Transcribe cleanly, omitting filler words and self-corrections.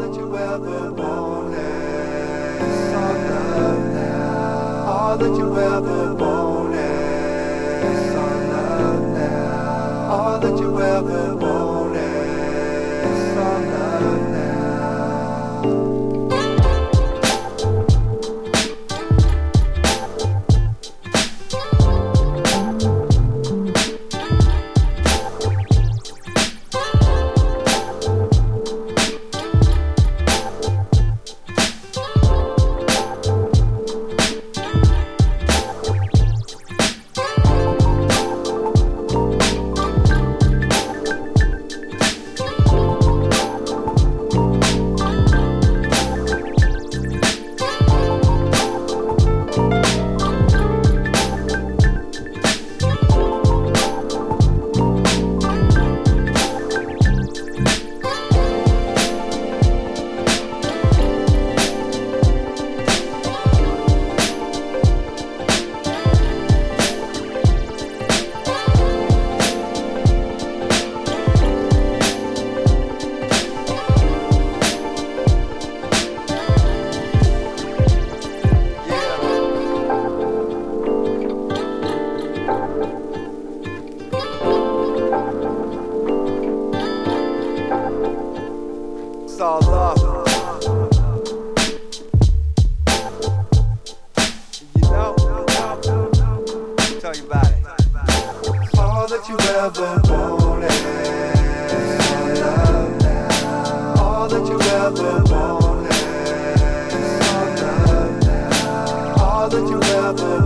that you ever wanted. It's all love now. All that you ever wanted. It's all love now. All that you ever wanted. It's all love now. It's all love. You know, tell you about it. All that you ever wanted. It's all love now. All that you ever wanted. It's all love now. All that you ever